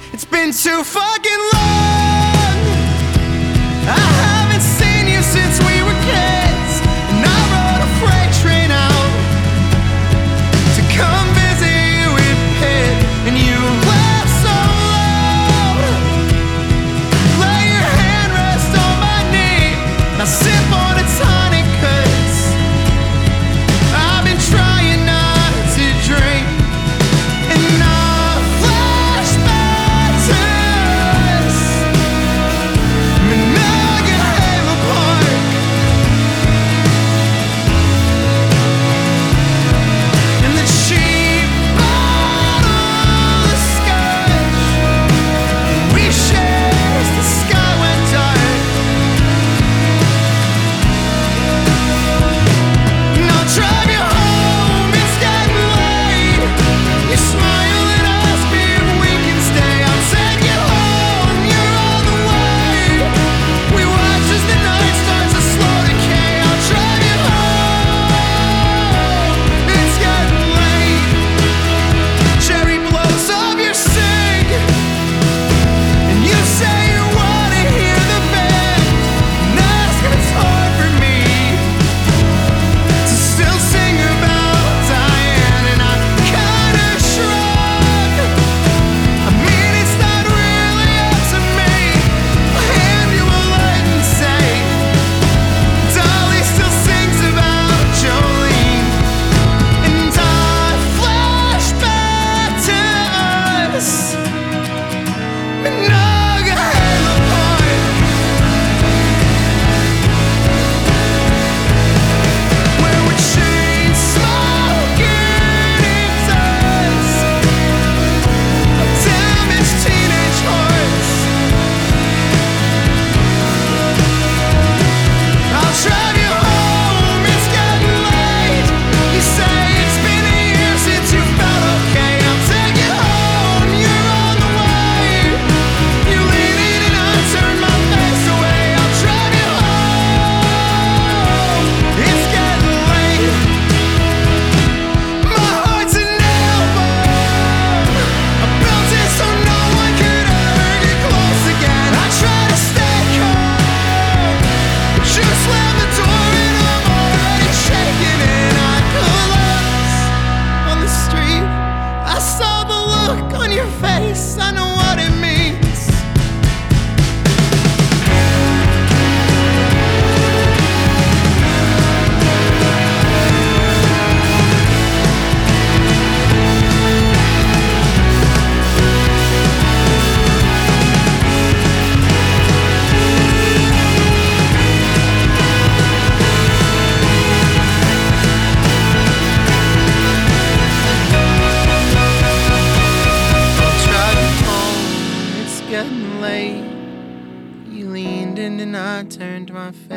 It's been too fucking long. I haven't seen you since we were kids, and I rode a freight train out to come visit you in Pitt, and you laughed so loud. Lay your hand rest on my knee, and I sip on a tonic 'cause I've been trying not to drink. And I flash back to us, Monongahela Park, and the cheap bottle of scotch we shared as the sky went dark. And I'll drive you home, it's getting late. You smile and ask me if we can stay. I'll take you home, you're on the way. We watch as the night starts to slow decay. I'll drive you home, it's getting late. Cherry blows up your sink, and you say you wanna hear the band, and ask if it's hard for me to still sing about Diane. And I kinda shrug. I mean, it's not really up to me. I'll hand you a light and say, Dolly still sings about Jolene. And I flash back to us, Monongahela Park, where we're chain smoking in dust, a damaged teenage horse. I'll drive you home, it's getting late. You say it's been a year since you felt okay. I'll take you home, you're on the way. You lean in and I turn my face away. I'll drive you home, it's getting late. My heart's an album, I built it so no one could ever get close again. I try to stay calm, but you slam the door and I'm already shaking, and I collapse on the street. I saw the look on your face, I know what it means. I'll drive you home, it's getting late. You leaned in and I turned my face.